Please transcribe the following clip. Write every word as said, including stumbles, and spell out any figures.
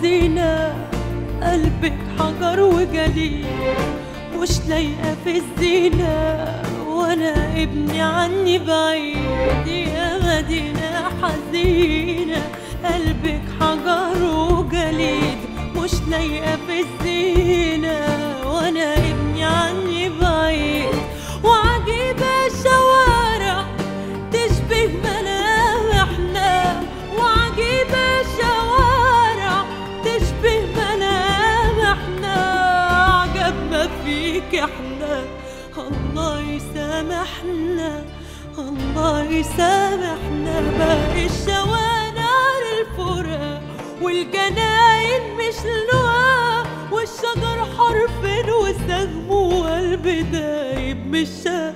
حزينة، قلبك حجر وجليد، مش لايقة في الزينة، وانا ابني عني بعيد. يا مدينة حزينة، قلبك حجر وجليد، مش لايقة في الزينة، وانا ابني عني بعيد. وعجيبة شوارع تشبه ملامحنا، وعجيبة شوارع تشبه ملامحنا، عجب ما فيك احنا، الله يسامحنا الله يسامحنا. باقي الشوارع الفراق والجناين مش لقا، والشجر حرف وسهم، وقلب دايب مش